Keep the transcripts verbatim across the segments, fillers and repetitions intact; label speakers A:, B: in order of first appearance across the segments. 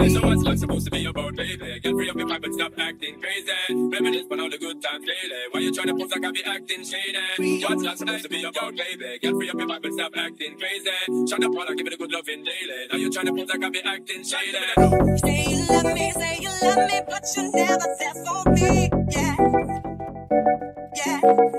A: So what's life supposed to be about, baby? Get free up your mind but stop acting crazy. Reminisce on all the good times lately. Why you trying to pose like I be acting shady? What's life supposed to be about, baby? Get free up your mind but stop acting crazy. Shut up while I give it a good loving daily. Now you trying to pose like I be acting shady.
B: Say you love me, say you love me, but you never there for me. Yeah, yeah.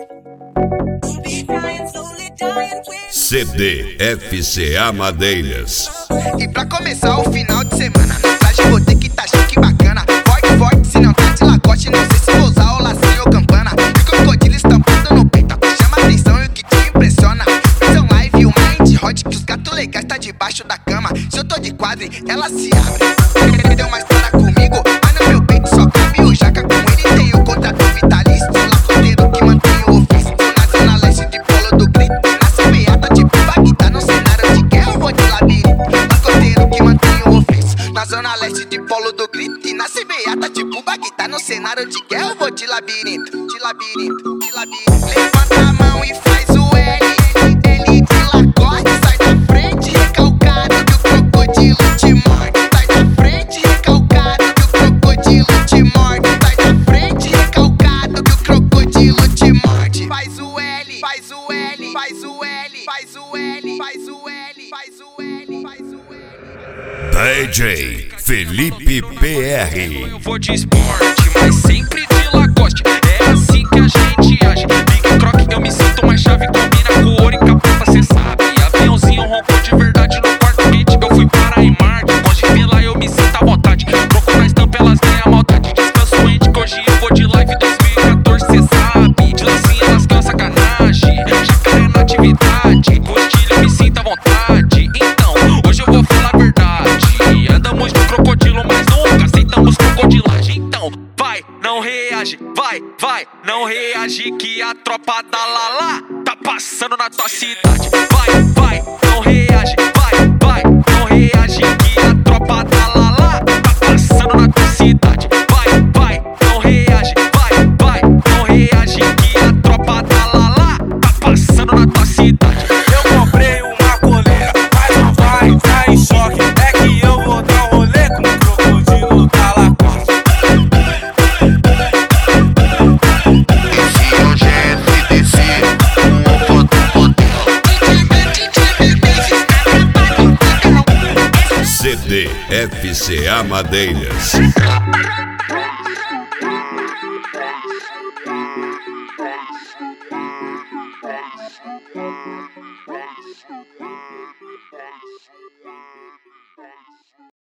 B: Be crying, slowly dying with
C: C D F C A Madeiras.
D: E pra começar o final de semana, na traje vou ter que tá chique bacana. Forte, forte, se não tá de lacoste, não sei se vou usar o lacinho ou campana. E crocodilo estampado no peito, chama atenção e o que te impressiona. São live, o mind hot, que os gatos legais tá debaixo da cama. Se eu tô de quadre, ela se abre. Deu uma história comigo, mas no meu peito só cabe o jaca. Com ele tem o contrato vitalício, lacoteiro que mantém o ofício. Na zona leste de Polo do Grito, nasce beata tipo Bagdá. No cenário de guerra eu vou de labirinto, lacoteiro que mantém o ofício. Na zona leste de Polo do Grito, e nasce beata tipo Bagdá. No cenário de guerra eu vou de labirinto, de labirinto, de labirinto. Levanta a mão e faz o L, L de lacoste. Sai da frente, recalcado que o crocodilo te morde. Sai da frente, recalcado que o crocodilo te morde. Sai da frente, recalcado que o crocodilo te morde. Faz o L, faz o L, faz o L, faz o L, faz o L, faz o L, faz o L.
C: D J Felipe P R.
E: Eu vou de esporte, mas sempre de Lacoste. É assim que a gente age. Big Croc, eu me sinto mais chave. Combina com ouro e capota, cê sabe. Aviãozinho roncou de verdade no quarto gate. Eu fui para a Marte, gosto de ver lá, eu me sinto à vontade. Troco na estampa, elas ganham maldade. Descanso ente que hoje eu vou de live dois mil e quatorze, cê sabe. De lancinha elas ganham sacanagem. Jacaré na atividade, com estilo eu me sinto à vontade. Então, hoje eu vou falar a verdade. Andamos de crocodilo, mas nunca aceitamos crocodilagem. Então, vai, não reage, vai, vai, não reage que a tropa da Lala tá passando na tua cidade. Vai, vai, não reage, vai, vai, não reage que a tropa da Lala tá passando na tua cidade. Vai, vai, não reage, vai, vai, não reage que a tropa da Lala tá passando na tua cidade.
F: Eu comprei uma coleira, mas não vai tá em choque. É que eu vou dar um rolê com o crocodilo da Lacoste.
D: Esse hoje é F D C, um foto modelo.
C: C D F C A Madeiras.